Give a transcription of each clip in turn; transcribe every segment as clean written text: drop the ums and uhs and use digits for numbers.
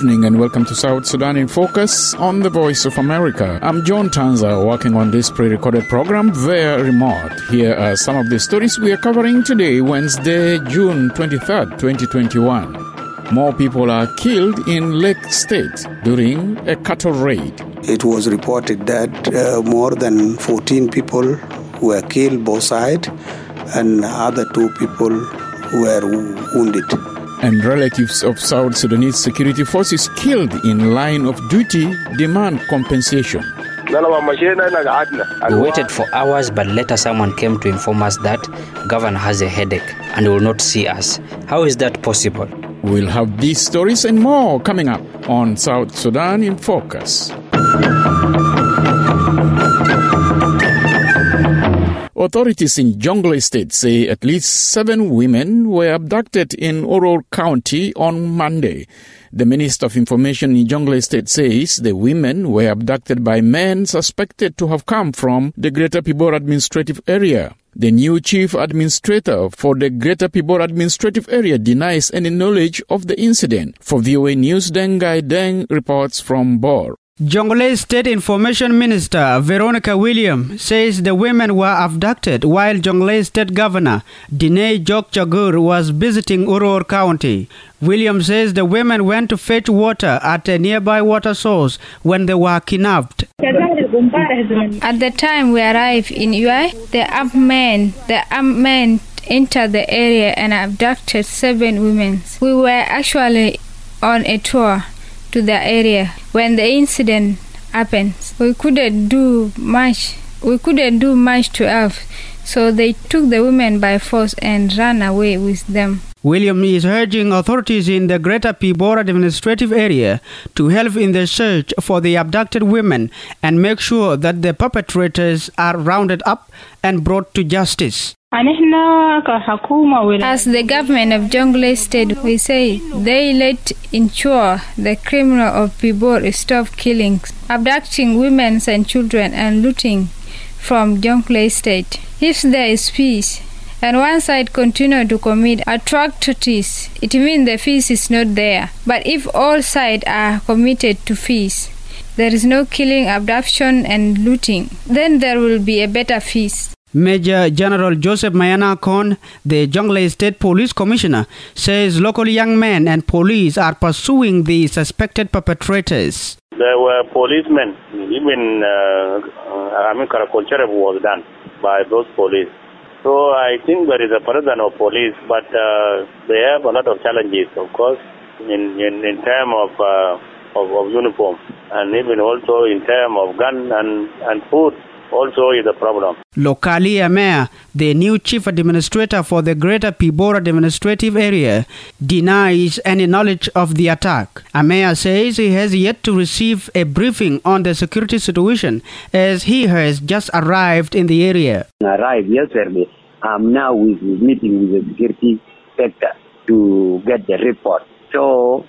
evening and welcome to South Sudan in Focus on the Voice of America. I'm John Tanza, working on this pre-recorded program via remote. Here are some of the stories we are covering today, Wednesday, June 23rd, 2021. More people are killed in Lake State during a cattle raid. It was reported that more than 14 people were killed both sides and other 2 people were wounded. And relatives of South Sudanese security forces killed in line of duty demand compensation. We waited for hours, but later someone came to inform us that governor has a headache and will not see us. How is that possible? We'll have these stories and more coming up on South Sudan in Focus. Authorities in Jonglei State say at least 7 women were abducted in Oror County on Monday. The Minister of Information in Jonglei State says the women were abducted by men suspected to have come from the Greater Pibor Administrative Area. The new chief administrator for the Greater Pibor Administrative Area denies any knowledge of the incident. For VOA News, Dengai Deng reports from Bor. Jonglei State Information Minister Veronica Williams says the women were abducted while Jonglei State Governor Diney Jok Chagur was visiting Oror County. Williams says the women went to fetch water at a nearby water source when they were kidnapped. At the time we arrived in Ui, the armed men entered the area and abducted 7 women. We were actually on a tour to the area when the incident happened. We couldn't do much to help, so they took the women by force and ran away with them. William is urging authorities in the Greater Pibor Administrative Area to help in the search for the abducted women and make sure that the perpetrators are rounded up and brought to justice. As the government of Jonglei State, we say they let ensure the criminal of Pibor stop killings, abducting women and children and looting from Jonglei State. If there is peace and one side continue to commit atrocities, it means the peace is not there. But if all sides are committed to peace, there is no killing, abduction and looting, then there will be a better peace. Major General Joseph Mayana Kon, the Jonglei State Police Commissioner, says local young men and police are pursuing the suspected perpetrators. There were policemen, even Karakolcherep was done by those police. So I think there is a presence of police, but they have a lot of challenges, of course, in terms of uniform, and even also in terms of gun and food. Also is a problem. Locally, Amea, the new chief administrator for the Greater Pibor Administrative Area, denies any knowledge of the attack. Amea says he has yet to receive a briefing on the security situation as he has just arrived in the area. I arrived yesterday. I'm now meeting with the security sector to get the report. So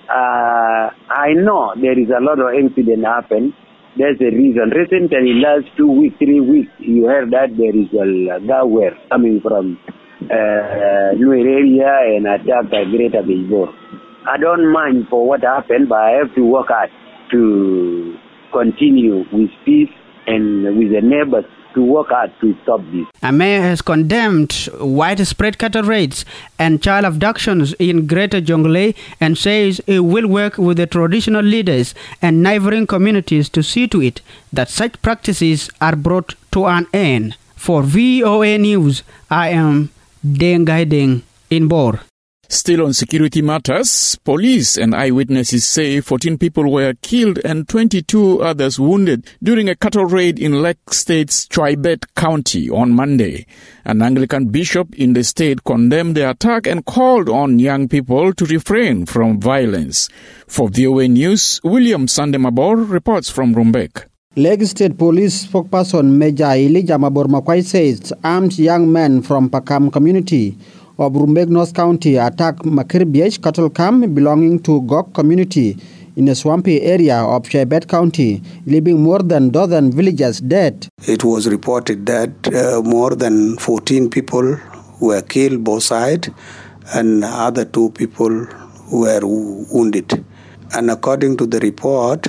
I know there is a lot of incident happen. That's the reason. Recently, last 2 weeks, 3 weeks, you heard that there is a Gawer coming from New area and attack the Greater Pibor. I don't mind for what happened, but I have to work hard to continue with peace and with the neighbors to work hard to stop this. Amea has condemned widespread cattle raids and child abductions in Greater Jonglei and says it will work with the traditional leaders and neighboring communities to see to it that such practices are brought to an end. For VOA News, I am Dengai Deng in Bor. Still on security matters, police and eyewitnesses say 14 people were killed and 22 others wounded during a cattle raid in Lake State's Chwaibet County on Monday. An Anglican bishop in the state condemned the attack and called on young people to refrain from violence. For VOA News, William Sandemabor reports from Rumbek. Lake State Police spokesperson Major Elijah Mabor Makwai says armed young men from Pakam community of Rumbek North County attacked Makirbiech cattle camp belonging to Gok community in a swampy area of Chwaibet County, leaving more than a dozen villagers dead. It was reported that more than 14 people were killed both sides and other 2 people were wounded. And according to the report,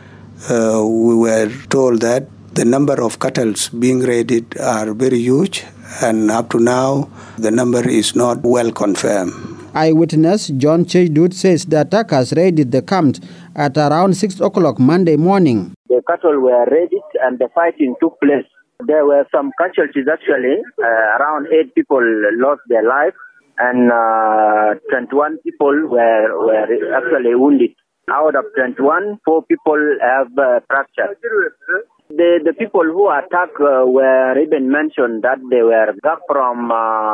we were told that the number of cattle being raided are very huge, and up to now, the number is not well confirmed. Eyewitness John Chedut says the attackers raided the camp at around 6 o'clock Monday morning. The cattle were raided and the fighting took place. There were some casualties actually. Around 8 people lost their lives and 21 people were actually wounded. Out of 21, 4 people have fractures. The people who attacked were even mentioned that they were back from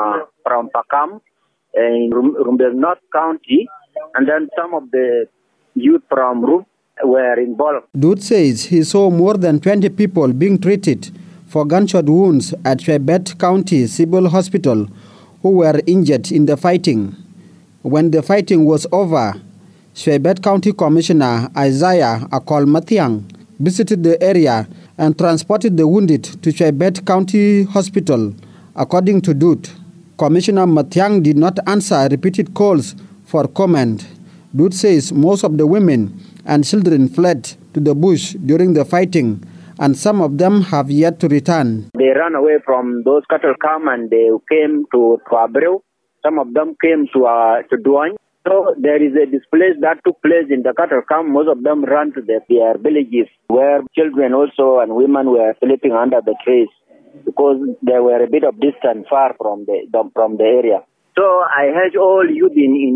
Pakam in Rumbek North County, and then some of the youth from Rum were involved. Dut says he saw more than 20 people being treated for gunshot wounds at Chebet County Civil Hospital who were injured in the fighting. When the fighting was over, Chebet County Commissioner Isaiah Akol Mathiang visited the area and transported the wounded to Chebet County Hospital. According to Dut, Commissioner Mathiang did not answer repeated calls for comment. Dut says most of the women and children fled to the bush during the fighting, and some of them have yet to return. They ran away from those cattle camp and they came to Abreu. Some of them came to Duany. So there is a display that took place in the cattle camp. Most of them ran to their villages where children also and women were sleeping under the trees because they were a bit of distance far from the area. So I urge all youth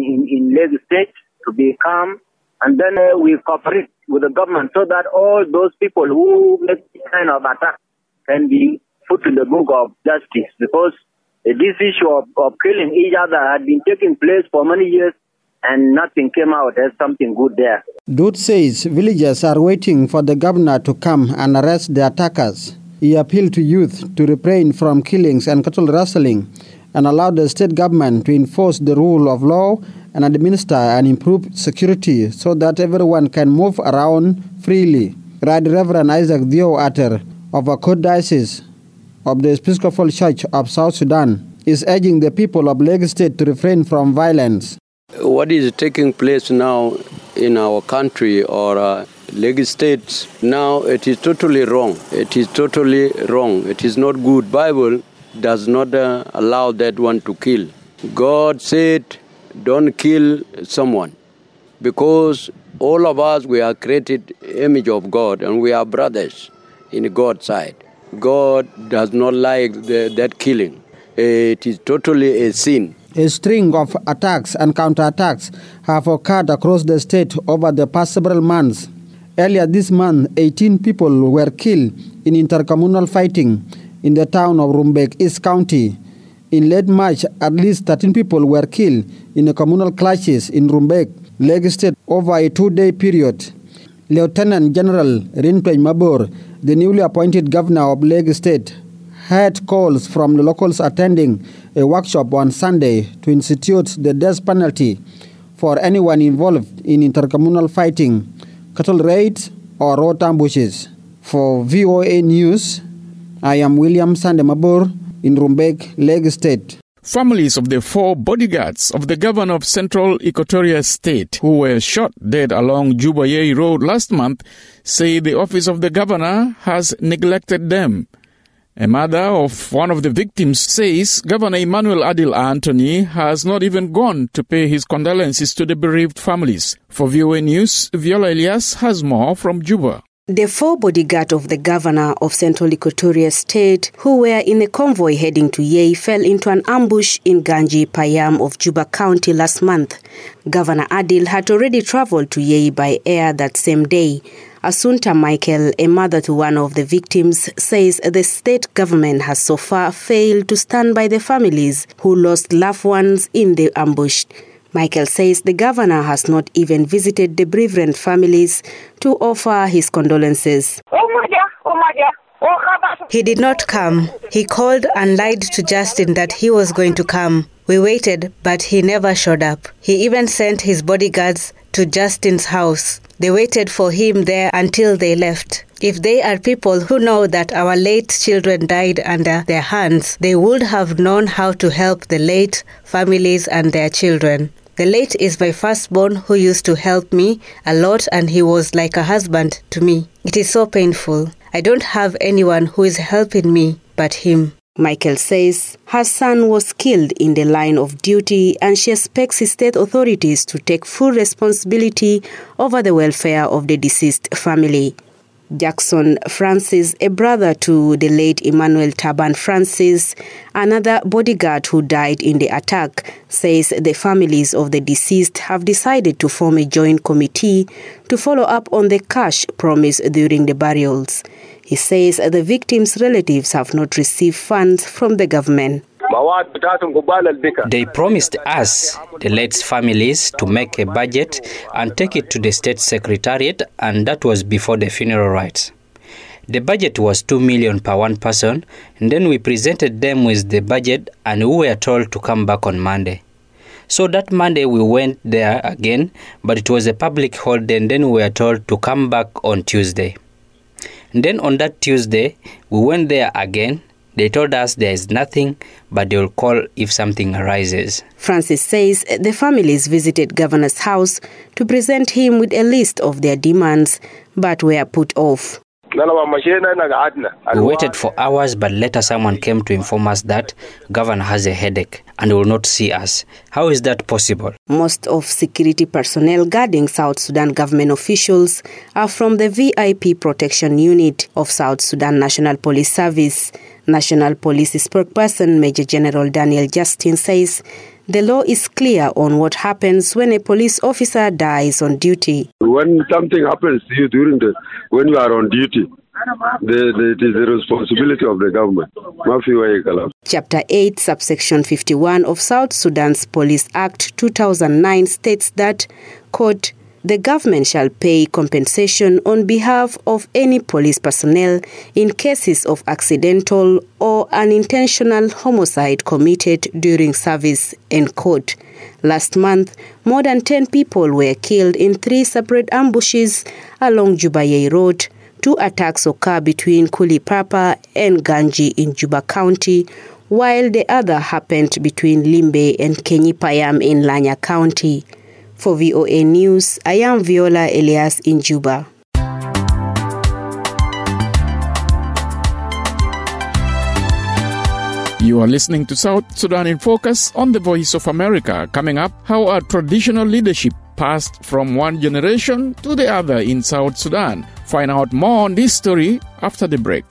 in Lagos State to be calm, and then we cooperate with the government so that all those people who make this kind of attack can be put in the book of justice, because this issue of killing each other had been taking place for many years and nothing came out as something good there. Dut says villagers are waiting for the governor to come and arrest the attackers. He appealed to youth to refrain from killings and cattle rustling and allow the state government to enforce the rule of law and administer and improve security so that everyone can move around freely. Right Reverend Isaac Dio Ater of Akot Diocese of the Episcopal Church of South Sudan is urging the people of Lagos State to refrain from violence. What is taking place now in our country or Lagos State now, it is totally wrong. It is totally wrong. It is not good. Bible does not allow that one to kill. God said, don't kill someone, because all of us, we are created image of God and we are brothers in God's side. God does not like that killing. It is totally a sin. A string of attacks and counterattacks have occurred across the state over the past several months. Earlier this month, 18 people were killed in intercommunal fighting in the town of Rumbek East County. In late March, at least 13 people were killed in the communal clashes in Rumbek, Lagos State, over a 2-day period. Lieutenant General Rintoy Mabor, the newly appointed governor of Lagos State, had calls from the locals attending a workshop on Sunday to institute the death penalty for anyone involved in intercommunal fighting, cattle raids, or road ambushes. For VOA News, I am William Sandemabur in Rumbek, Lagos State. Families of the 4 bodyguards of the governor of Central Equatoria State who were shot dead along Juba Yei Road last month say the office of the governor has neglected them. A mother of one of the victims says Governor Emmanuel Adil Anthony has not even gone to pay his condolences to the bereaved families. For VOA News, Viola Elias has more from Juba. The 4 bodyguards of the governor of Central Equatoria State who were in a convoy heading to Yei fell into an ambush in Ganji Payam of Juba County last month. Governor Adil had already traveled to Yei by air that same day. Asunta Michael, a mother to one of the victims, says the state government has so far failed to stand by the families who lost loved ones in the ambush. Michael says the governor has not even visited the bereaved families to offer his condolences. He did not come. He called and lied to Justin that he was going to come. We waited, but he never showed up. He even sent his bodyguards to Justin's house. They waited for him there until they left. If they are people who know that our late children died under their hands, they would have known how to help the late families and their children. The late is my firstborn who used to help me a lot, and he was like a husband to me. It is so painful. I don't have anyone who is helping me but him. Michael says her son was killed in the line of duty, and she expects state authorities to take full responsibility over the welfare of the deceased family. Jackson Francis, a brother to the late Emmanuel Taban Francis, another bodyguard who died in the attack, says the families of the deceased have decided to form a joint committee to follow up on the cash promised during the burials. He says the victims' relatives have not received funds from the government. They promised us, the late's families, to make a budget and take it to the state secretariat, and that was before the funeral rites. The budget was 2 million per one person, and then we presented them with the budget, and we were told to come back on Monday. So that Monday we went there again, but it was a public holiday, and then we were told to come back on Tuesday. And then on that Tuesday, we went there again. They told us there is nothing, but they will call if something arises. Francis says the families visited Governor's house to present him with a list of their demands, but were put off. We waited for hours, but later someone came to inform us that Governor has a headache and will not see us. How is that possible? Most of security personnel guarding South Sudan government officials are from the VIP Protection Unit of South Sudan National Police Service. National Police spokesperson Major General Daniel Justin says the law is clear on what happens when a police officer dies on duty. When something happens to you when you are on duty, it is the responsibility of the government. Chapter 8, subsection 51 of South Sudan's Police Act 2009 states that, quote, the government shall pay compensation on behalf of any police personnel in cases of accidental or unintentional homicide committed during service, end quote. Last month, more than 10 people were killed in 3 separate ambushes along Juba Road. 2 attacks occurred between Kulipapa and Ganji in Juba County, while the other happened between Limbe and Kenyipayam in Lanya County. For VOA News, I am Viola Elias in Juba. You are listening to South Sudan in Focus on the Voice of America. Coming up, how our traditional leadership passed from one generation to the other in South Sudan. Find out more on this story after the break.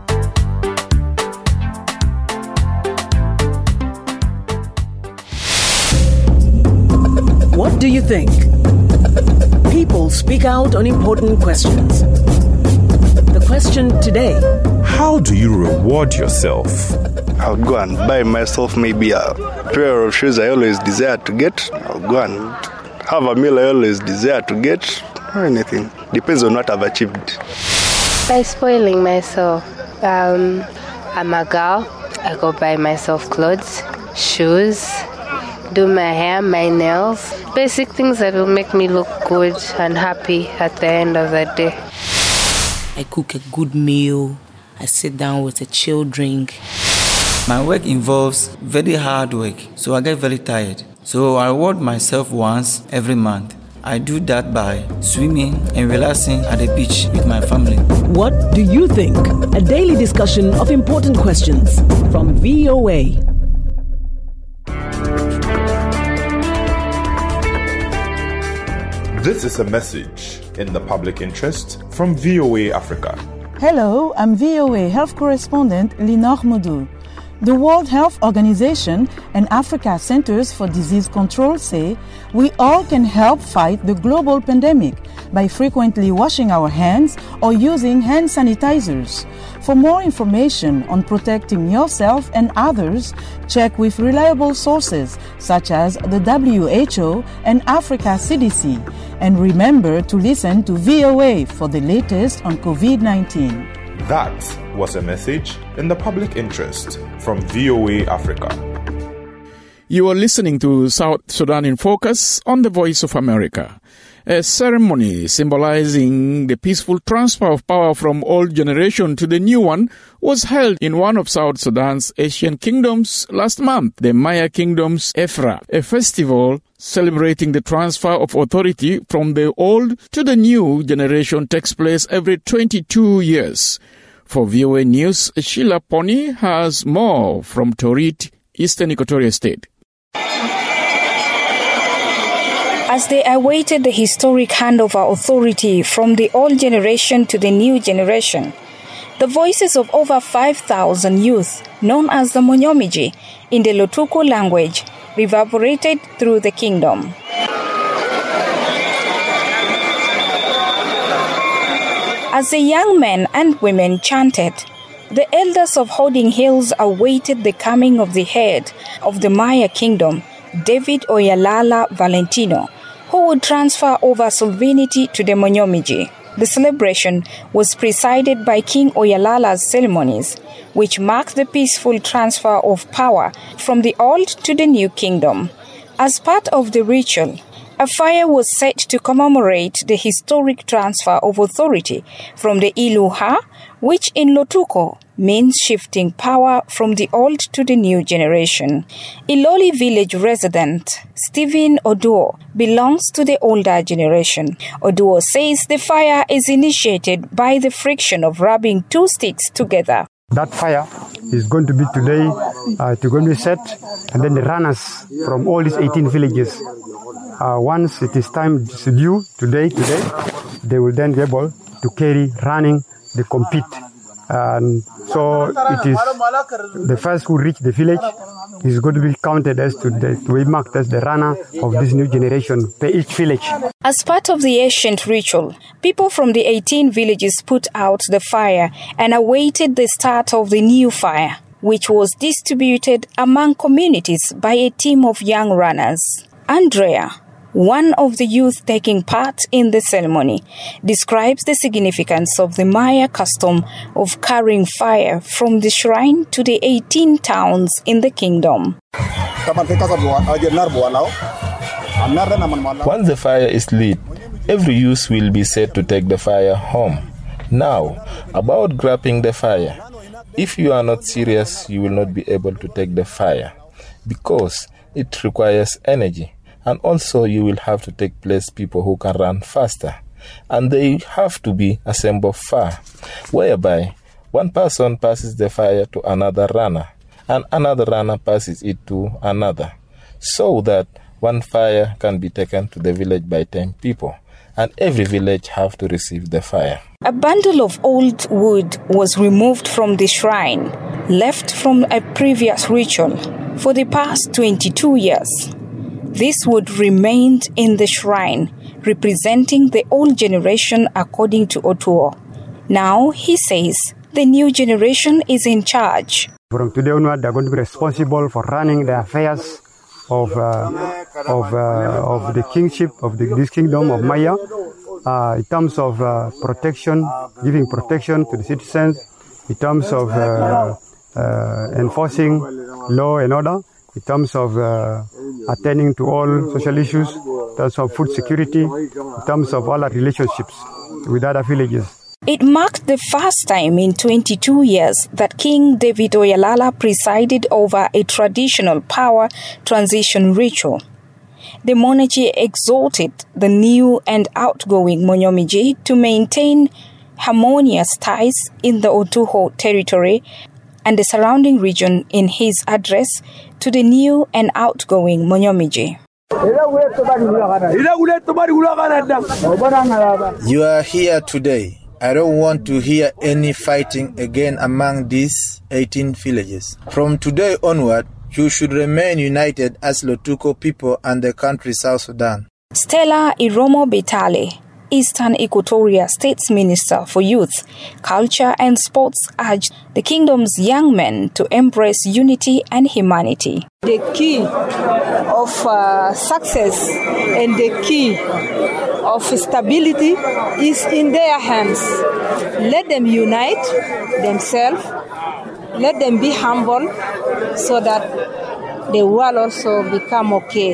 What do you think? People speak out on important questions. The question today: how do you reward yourself? I'll go and buy myself maybe a pair of shoes I always desire to get. I'll go and have a meal I always desire to get, or anything. Depends on what I've achieved. By spoiling myself. I'm a girl. I go buy myself clothes, shoes, do my hair, my nails. Basic things that will make me look good and happy at the end of the day. I cook a good meal. I sit down with a chill drink. My work involves very hard work, so I get very tired. So I reward myself once every month. I do that by swimming and relaxing at the beach with my family. What do you think? A daily discussion of important questions from VOA. This is a message in the public interest from VOA Africa. Hello, I'm VOA Health Correspondent Linor Modou. The World Health Organization and Africa Centers for Disease Control say we all can help fight the global pandemic by frequently washing our hands or using hand sanitizers. For more information on protecting yourself and others, check with reliable sources such as the WHO and Africa CDC. And remember to listen to VOA for the latest on COVID-19. That was a message in the public interest from VOA Africa. You are listening to South Sudan in Focus on the Voice of America. A ceremony symbolizing the peaceful transfer of power from old generation to the new one was held in one of South Sudan's ancient kingdoms last month, the Maya Kingdom's Efra, a festival celebrating the transfer of authority from the old to the new generation takes place every 22 years. For VOA News, Sheila Pony has more from Torit, Eastern Equatoria State. As they awaited the historic handover authority from the old generation to the new generation, the voices of over 5,000 youth, known as the Monyomiji in the Lotuko language, reverberated through the kingdom. As the young men and women chanted, the elders of Holding Hills awaited the coming of the head of the Maya kingdom, David Oyalala Valentino, who would transfer over sovereignty to the Monyomiji. The celebration was presided by King Oyalala's ceremonies, which marked the peaceful transfer of power from the old to the new kingdom. As part of the ritual, a fire was set to commemorate the historic transfer of authority from the Iluha, which in Lotuko means shifting power from the old to the new generation. Iloli village resident Stephen Oduo belongs to the older generation. Oduo says the fire is initiated by the friction of rubbing two sticks together. That fire is going to be today, it's going to be set, and then the runners from all these 18 villages, once it is time to due, today, they will then be able to carry running the compete. And so it is the first who reach the village is going to be counted as to be marked as the runner of this new generation per each village. As part of the ancient ritual, people from the 18 villages put out the fire and awaited the start of the new fire, which was distributed among communities by a team of young runners. Andrea, one of the youth taking part in the ceremony, describes the significance of the Maya custom of carrying fire from the shrine to the 18 towns in the kingdom. Once the fire is lit, every youth will be said to take the fire home. Now, about grabbing the fire. If you are not serious, you will not be able to take the fire because it requires energy. And also you will have to take place people who can run faster. And they have to be assembled far, whereby one person passes the fire to another runner, and another runner passes it to another, so that one fire can be taken to the village by 10 people, and every village have to receive the fire. A bundle of old wood was removed from the shrine, left from a previous ritual, for the past 22 years. This wood remained in the shrine, representing the old generation according to Otuo. Now, he says, the new generation is in charge. From today onward, they're going to be responsible for running the affairs of the kingship of this kingdom of Maya, in terms of protection, giving protection to the citizens, in terms of enforcing law and order, in terms of attending to all social issues, in terms of food security, in terms of all our relationships with other villages. It marked the first time in 22 years that King David Oyalala presided over a traditional power transition ritual. The monarchy exhorted the new and outgoing Monyomiji to maintain harmonious ties in the Otuho territory and the surrounding region in his address to the new and outgoing Monyomiji. You are here today. I don't want to hear any fighting again among these 18 villages. From today onward, you should remain united as Lotuko people and the country South Sudan. Stella Iromo Betale, Eastern Equatoria State's Minister for Youth, Culture and Sports, urged the kingdom's young men to embrace unity and humanity. The key of success and the key of stability is in their hands. Let them unite themselves. Let them be humble so that the world also become okay.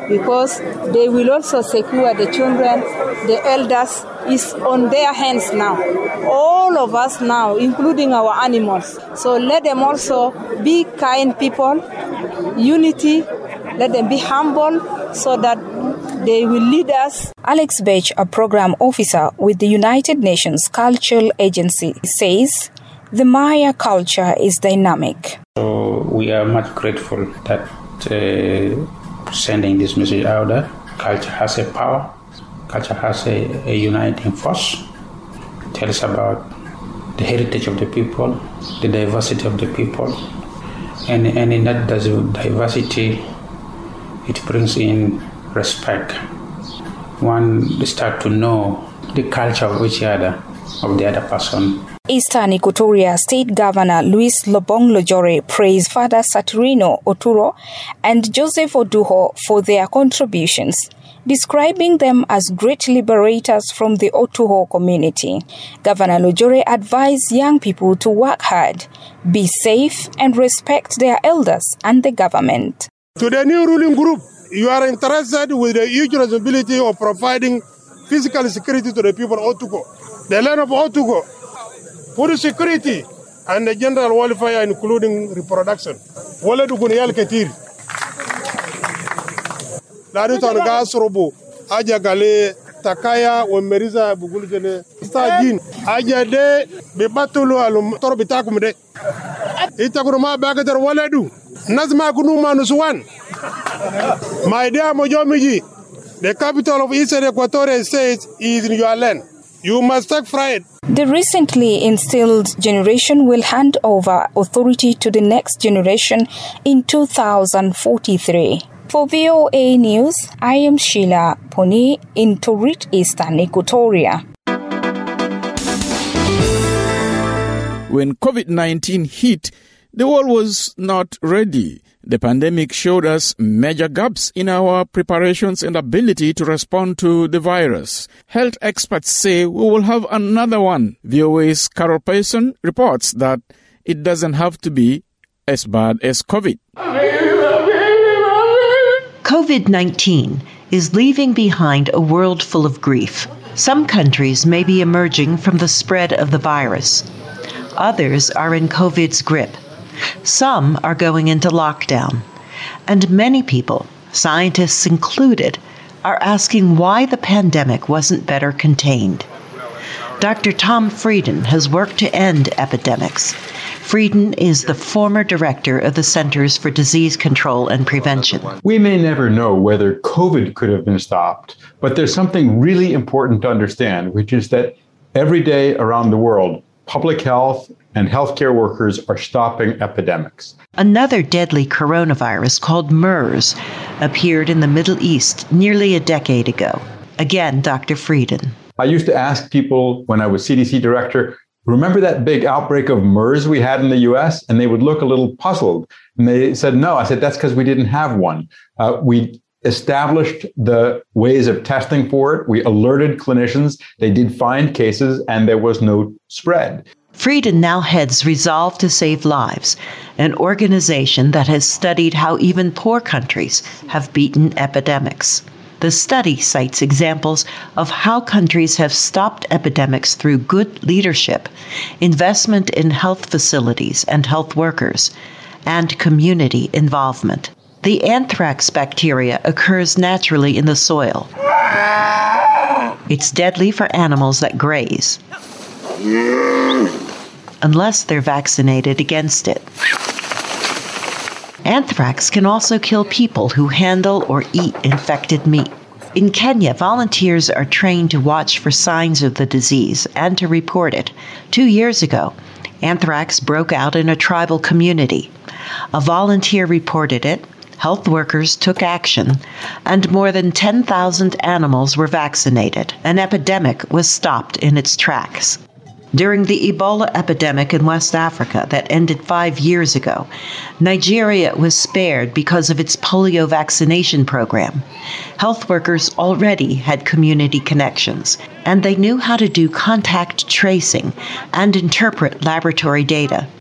because they will also secure the children, the elders. Is on their hands now. All of us now, including our animals. So let them also be kind people, unity, let them be humble so that they will lead us. Alex Bech, a program officer with the United Nations Cultural Agency, says the Maya culture is dynamic. So we are much grateful that sending this message out there. Culture has a power. Culture has a uniting force. It tells about the heritage of the people, the diversity of the people. And in that diversity, it brings in respect. One start to know the culture of each other, of the other person. Eastern Equatoria State Governor Luis Lobong Lojore praised Father Saturino Oturo and Joseph Oduho for their contributions, describing them as great liberators from the Otuho community. Governor Lojore advised young people to work hard, be safe, and respect their elders and the government. To the new ruling group, you are interested with the huge responsibility of providing physical security to the people of Otuho, the land of Otuho, food security, and the general welfare, including reproduction. Wale dukuniyal ketir. Ladu tangas robo aja gale takaya wemeriza bugulujene stajin aja de bebatulu alum torbitakumde itakuruma bagader waledu nazma kunu manuswan. My dear Mojomiji, the capital of Eastern Equatorial State is in your land. You must take pride. The recently instilled generation will hand over authority to the next generation in 2043. For VOA News, I am Sheila Poni in Torit, Eastern Equatoria. When COVID-19 hit, the world was not ready. The pandemic showed us major gaps in our preparations and ability to respond to the virus. Health experts say we will have another one. VOA's Carol Payson reports that it doesn't have to be as bad as COVID. COVID-19 is leaving behind a world full of grief. Some countries may be emerging from the spread of the virus. Others are in COVID's grip. Some are going into lockdown. And many people, scientists included, are asking why the pandemic wasn't better contained. Dr. Tom Frieden has worked to end epidemics. Frieden is the former director of the Centers for Disease Control and Prevention. We may never know whether COVID could have been stopped, but there's something really important to understand, which is that every day around the world, public health and healthcare workers are stopping epidemics. Another deadly coronavirus called MERS appeared in the Middle East nearly a decade ago. Again, Dr. Frieden. I used to ask people when I was CDC director, remember that big outbreak of MERS we had in the US? And they would look a little puzzled. And they said, no. I said, that's because we didn't have one. We established the ways of testing for it. We alerted clinicians. They did find cases and there was no spread. Frieden now heads Resolve to Save Lives, an organization that has studied how even poor countries have beaten epidemics. The study cites examples of how countries have stopped epidemics through good leadership, investment in health facilities and health workers, and community involvement. The anthrax bacteria occurs naturally in the soil. It's deadly for animals that graze, unless they're vaccinated against it. Anthrax can also kill people who handle or eat infected meat. In Kenya, volunteers are trained to watch for signs of the disease and to report it. 2 years ago, anthrax broke out in a tribal community. A volunteer reported it, health workers took action, and more than 10,000 animals were vaccinated. An epidemic was stopped in its tracks. During the Ebola epidemic in West Africa that ended 5 years ago, Nigeria was spared because of its polio vaccination program. Health workers already had community connections, and they knew how to do contact tracing and interpret laboratory data.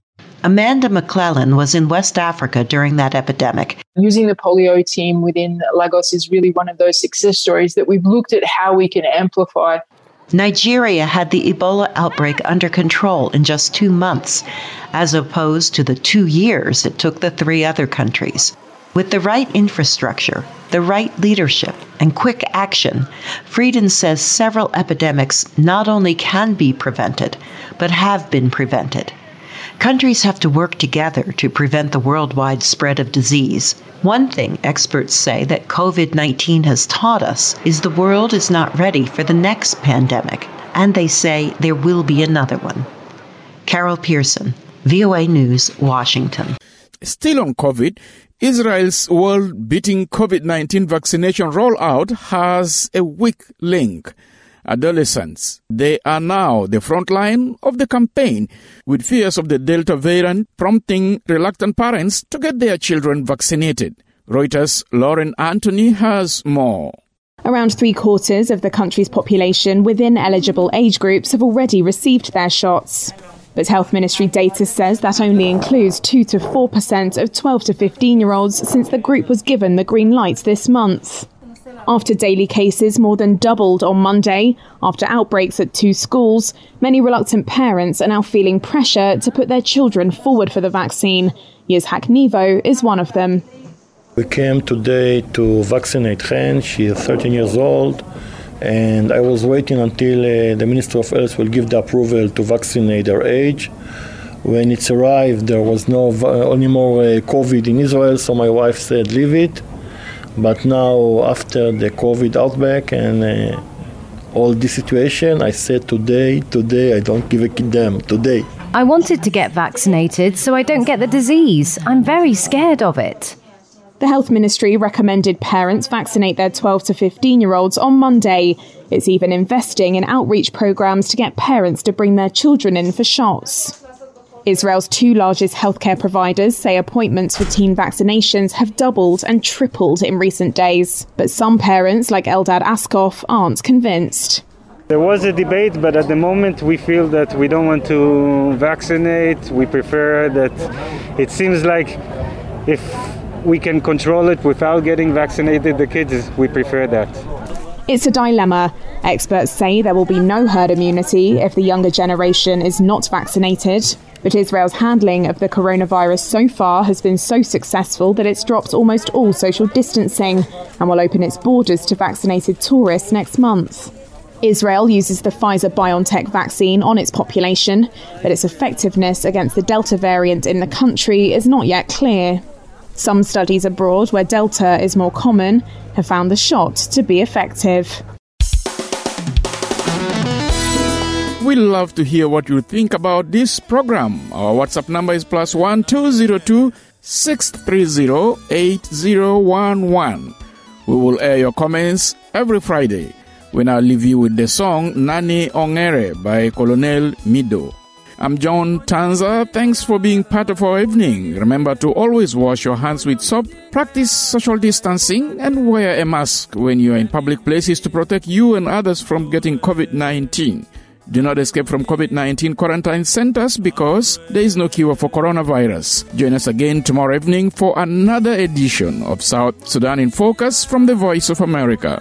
Amanda McClellan was in West Africa during that epidemic. Using the polio team within Lagos is really one of those success stories that we've looked at how we can amplify. Nigeria had the Ebola outbreak under control in just 2 months, as opposed to the 2 years it took the 3 other countries. With the right infrastructure, the right leadership, and quick action, Frieden says several epidemics not only can be prevented, but have been prevented. Countries have to work together to prevent the worldwide spread of disease. One thing experts say that COVID-19 has taught us is the world is not ready for the next pandemic, and they say there will be another one. Carol Pearson, VOA News, Washington. Still on COVID, Israel's world-beating COVID-19 vaccination rollout has a weak link. Adolescents, they are now the front line of the campaign, with fears of the Delta variant prompting reluctant parents to get their children vaccinated. Reuters' Lauren Anthony has more. Around 3/4 of the country's population within eligible age groups have already received their shots. But Health Ministry data says that only includes 2 to 4% of 12 to 15-year-olds since the group was given the green light this month. After daily cases more than doubled on Monday, after outbreaks at 2 schools, many reluctant parents are now feeling pressure to put their children forward for the vaccine. Yitzhak Nevo is one of them. We came today to vaccinate Chen. She is 13 years old, and I was waiting until the Minister of Health will give the approval to vaccinate her age. When it's arrived, there was no any more COVID in Israel, so my wife said, leave it. But now, after the COVID outbreak and all this situation, I said today, I don't give a damn, today. I wanted to get vaccinated so I don't get the disease. I'm very scared of it. The Health Ministry recommended parents vaccinate their 12 to 15-year-olds on Monday. It's even investing in outreach programs to get parents to bring their children in for shots. Israel's 2 largest healthcare providers say appointments for teen vaccinations have doubled and tripled in recent days. But some parents, like Eldad Askoff, aren't convinced. There was a debate, but at the moment we feel that we don't want to vaccinate. We prefer that. It seems like if we can control it without getting vaccinated, the kids, we prefer that. It's a dilemma. Experts say there will be no herd immunity if the younger generation is not vaccinated. But Israel's handling of the coronavirus so far has been so successful that it's dropped almost all social distancing and will open its borders to vaccinated tourists next month. Israel uses the Pfizer-BioNTech vaccine on its population, but its effectiveness against the Delta variant in the country is not yet clear. Some studies abroad where Delta is more common have found the shot to be effective. We love to hear what you think about this program. Our WhatsApp number is +1 202 630 8011. We will air your comments every Friday when I leave you with the song Nani Ongere by Colonel Mido. I'm John Tanza. Thanks for being part of our evening. Remember to always wash your hands with soap, practice social distancing, and wear a mask when you are in public places to protect you and others from getting COVID-19. Do not escape from COVID-19 quarantine centers because there is no cure for coronavirus. Join us again tomorrow evening for another edition of South Sudan in Focus from the Voice of America.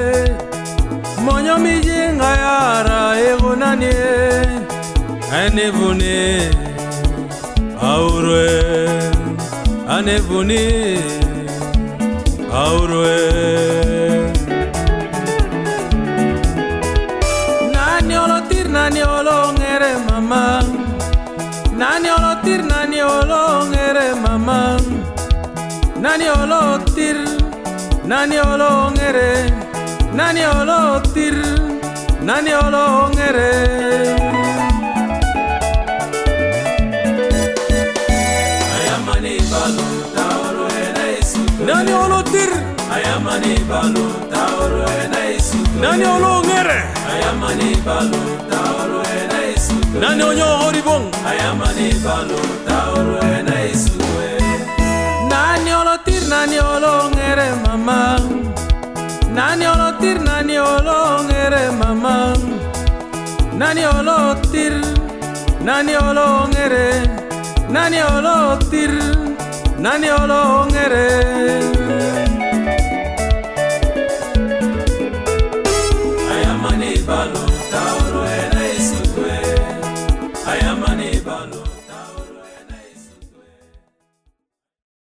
Nani olongere mama, nani olotir, nani olongere mama, nani olotir, nani olongere, nani olotir, nani olongere. Ayamani balu taoro enaisu, nani olotir, ayamani balu taoro enaisu, nani olongere, ayamani balu taoro enaisu, nani onyo horibong, ayamani balu taoro enaisu, nani olotir, nani olongere mama, nani olotir, nani olongere mama, nani olotir, nani olongere, nani olo tir, nani olo ngere.